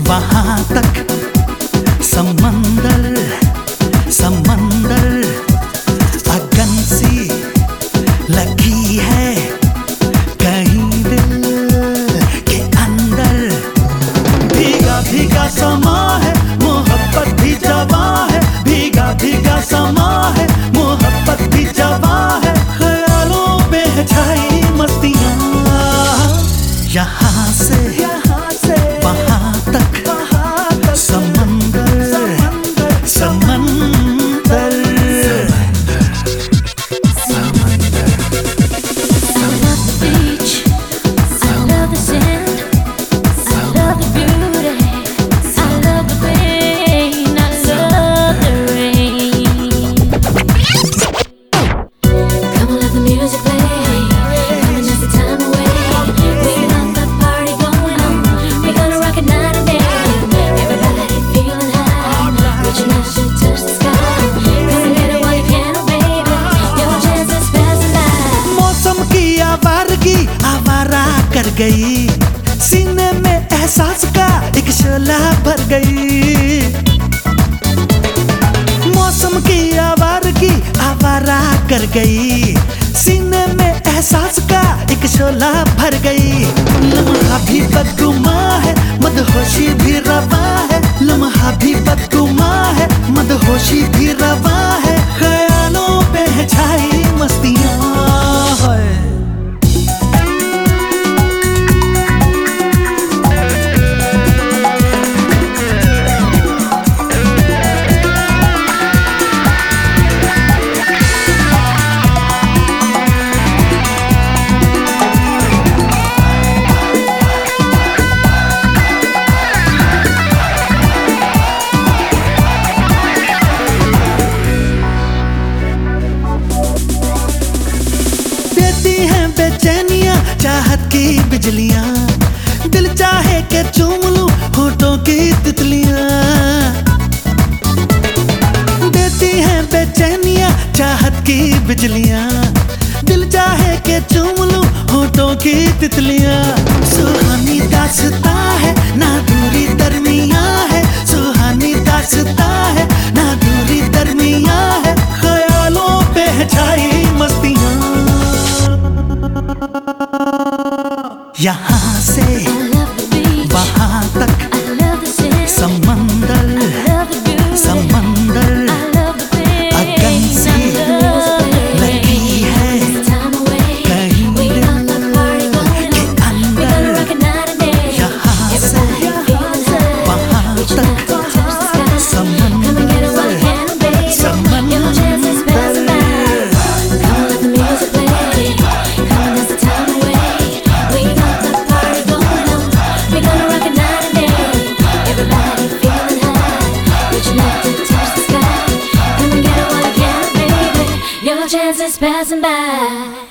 वहां तक समंदर समंदर अगन सी लगी है कहीं दिल के अंदर। भीगा भीगा समा है मोहब्बत भी जवा है, भीगा भीगा समा है मोहब्बत भी जवा है। ख्यालों पे है छाई मस्तियाँ, यहाँ से वहाँ तक समंदर समंदर। आवारा कर गई सीने में एहसास का एक शोला भर गई। मौसम की आवारगी आवारा कर गई सीने में एहसास का एक शोला भर गई। लम्हा भी बदगुमा है मदहोशी भी रवा है, लम्हा भी बदगुमा है मदहोशी भी रवा है। ख्यालों पे है छाई मस्तियाँ बेचैनियां चाहत की बिजलियां, दिल चाहे के चूम लूं होठों की तितलियां। देती हैं बेचैनियां चाहत की बिजलियां, दिल चाहे के चूम लूं होठों की तितलियां। सुहानी दास्तां है ना दूरी दरमियां है, सुहानी दास्तां है ना दूरी दरमियां है। ख्यालों पे है छाई मस्तियां, यहाँ से वहाँ तक समंदर समंदर अगन सी लगी है कहीं दिल के अंदर। यहाँ से वहाँ तक समंदर समंदर। Your chances passing by.